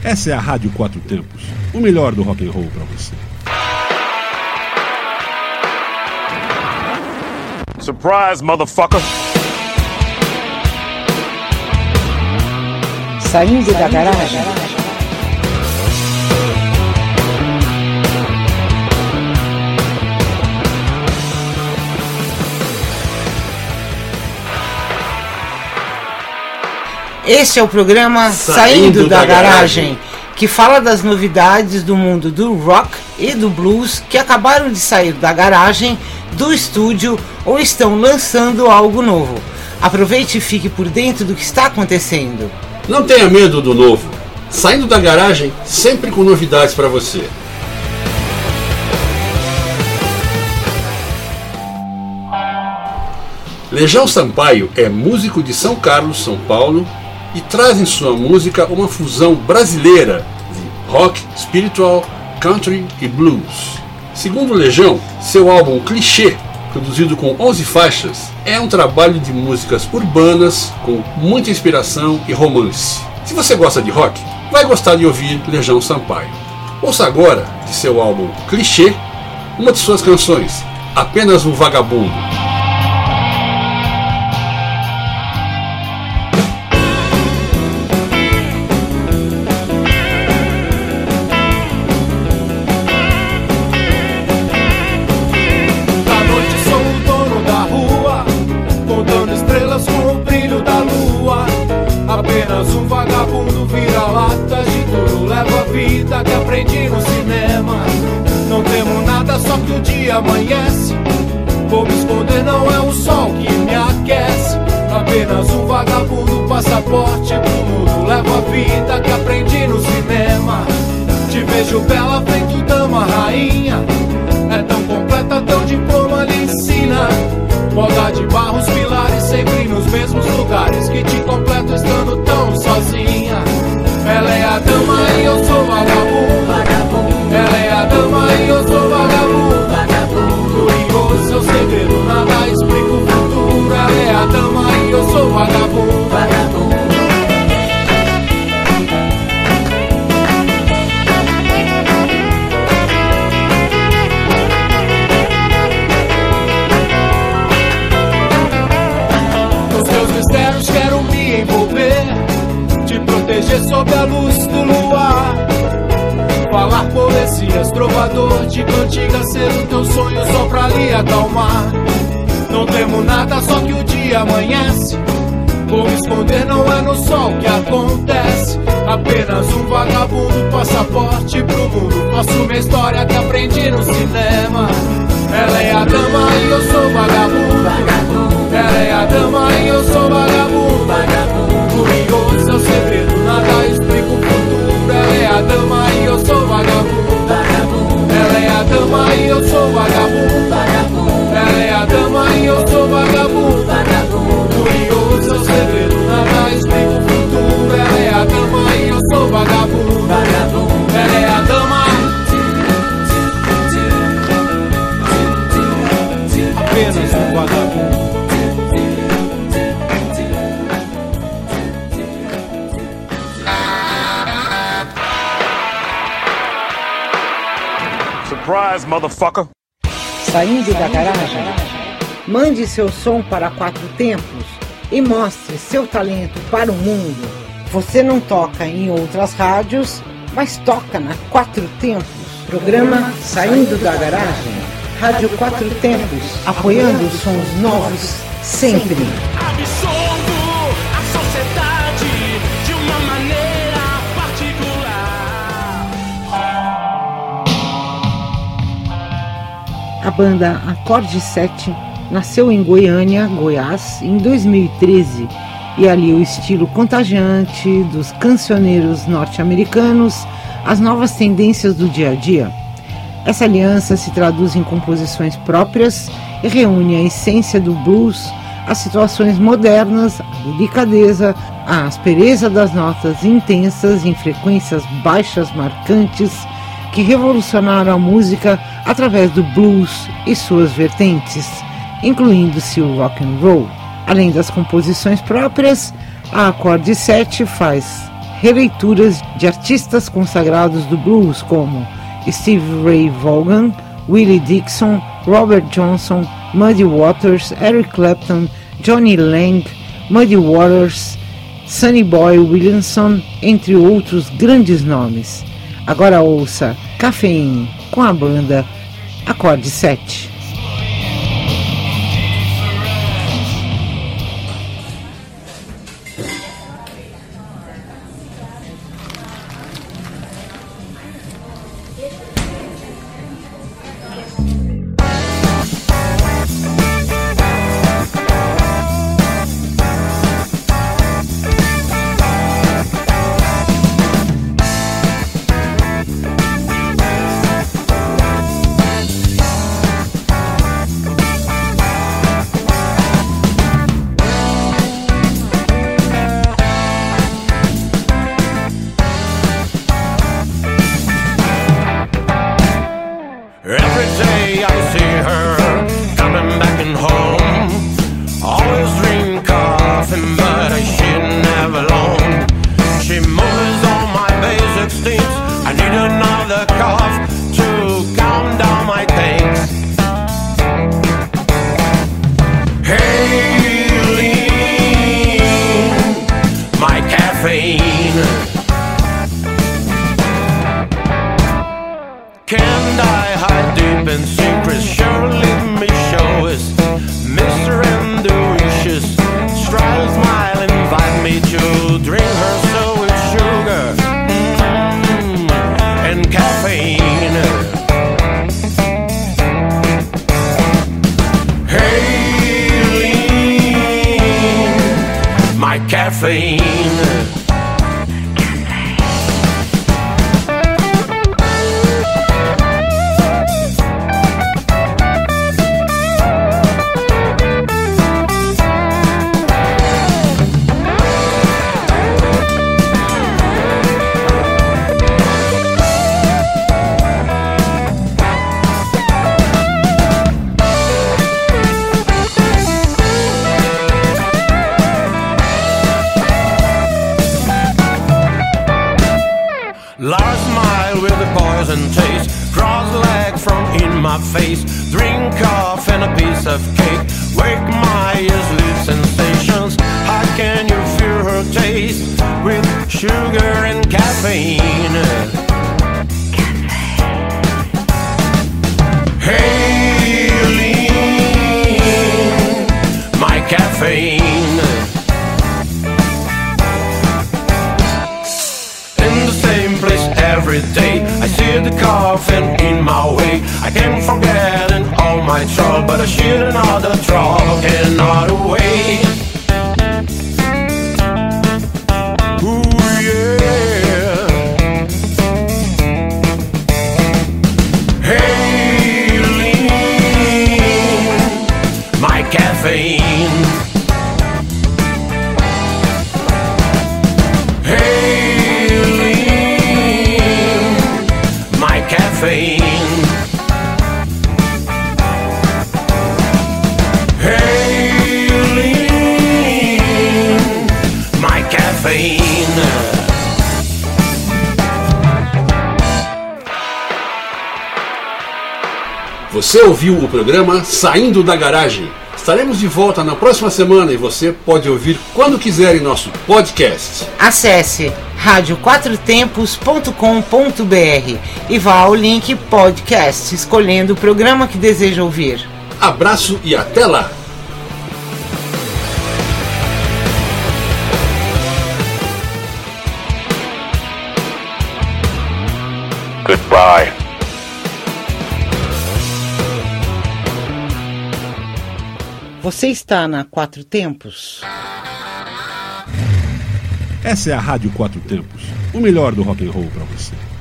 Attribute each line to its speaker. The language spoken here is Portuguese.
Speaker 1: Essa é a Rádio Quatro Tempos, o melhor do rock and roll para você.
Speaker 2: Surprise, motherfucker!
Speaker 3: Saindo da garagem. Este é o programa Saindo da Garagem, que fala das novidades do mundo do rock e do blues que acabaram de sair da garagem, do estúdio ou estão lançando algo novo. Aproveite e fique por dentro do que está acontecendo.
Speaker 4: Não tenha medo do novo. Saindo da garagem, sempre com novidades para você. Legião Sampaio é músico de São Carlos, São Paulo, e traz em sua música uma fusão brasileira de rock, spiritual, country e blues. Segundo Legião, seu álbum Clichê, produzido com 11 faixas, é um trabalho de músicas urbanas com muita inspiração e romance. Se você gosta de rock, vai gostar de ouvir Legião Sampaio. Ouça agora, de seu álbum Clichê, uma de suas canções, Apenas um Vagabundo.
Speaker 5: Apenas um vagabundo vira-lata de tudo, levo a vida que aprendi no cinema. Não temo nada, só que o dia amanhece. Vou me esconder, não é o sol que me aquece. Apenas um vagabundo, passaporte pro mundo, levo a vida que aprendi no cinema. Te vejo bela, feito dama, rainha. É tão completa, teu diploma lhe ensina. Moda de barros, pilares, sempre nos mesmos lugares, que te completo estando tão sozinha. Ela é a dama e eu sou vagabundo. Ela é a dama e eu sou vagabundo. Curioso, seu segredo, nada explica o futuro. Ela é a dama e eu sou vagabundo. Quero me envolver, te proteger sob a luz do luar. Falar poesias, trovador de cantiga, ser o teu sonho só pra lhe acalmar. Não temo nada, só que o dia amanhece. Vou me esconder, não é no sol que acontece. Apenas um vagabundo, passaporte pro mundo. Faço minha história que aprendi no cinema. Ela é a dama e eu sou vagabundo. Ela é a dama e eu sou vagabundo. Curioso, seu segredo, nada explica o futuro. Ela é a dama e eu sou vagabundo. Ela é a dama e eu sou vagabundo. Ela é a dama e eu sou vagabundo. Curioso, seu segredo, nada explica o futuro. Ela é a dama e eu sou vagabundo. Ela é a dama. Apenas um vagabundo.
Speaker 2: Surprise, motherfucker!
Speaker 3: Saindo da garagem. Mande seu som para Quatro Tempos e mostre seu talento para o mundo. Você não toca em outras rádios, mas toca na Quatro Tempos. Programa Saindo da Garagem. Rádio Quatro Tempos, apoiando os sons novos sempre.
Speaker 6: Absolvo a sociedade de uma maneira particular.
Speaker 3: A banda Acorde 7 nasceu em Goiânia, Goiás, em 2013 e ali o estilo contagiante dos cancioneiros norte-americanos, as novas tendências do dia a dia. Essa aliança se traduz em composições próprias e reúne a essência do blues, as situações modernas, a delicadeza, a aspereza das notas intensas em frequências baixas marcantes que revolucionaram a música através do blues e suas vertentes, incluindo-se o rock and roll. Além das composições próprias, a Acorde 7 faz releituras de artistas consagrados do blues como Steve Ray Vaughan, Willie Dixon, Robert Johnson, Muddy Waters, Eric Clapton, Johnny Lang, Muddy Waters, Sonny Boy Williamson, entre outros grandes nomes. Agora ouça Caffeine com a banda Acorde 7.
Speaker 5: Last mile with a poison taste, cross leg from in my face, drink off and a piece of cake, wake my ears, live sensations. How can you feel her taste with sugar and caffeine? Haling my caffeine. Every day I see the coffin in my way. I can't forget in all my trouble, but I should another trouble cannot wait. Ooh yeah. Haling my caffeine. Caffeine. Haling my caffeine.
Speaker 4: Você ouviu o programa Saindo da Garagem. Estaremos de volta na próxima semana e você pode ouvir quando quiser em nosso podcast.
Speaker 3: Acesse radioquatrotempos.com.br e vá ao link podcast, escolhendo o programa que deseja ouvir.
Speaker 4: Abraço e até lá!
Speaker 2: Goodbye.
Speaker 3: Você está na Quatro Tempos?
Speaker 1: Essa é a Rádio Quatro Tempos, o melhor do rock and roll para você.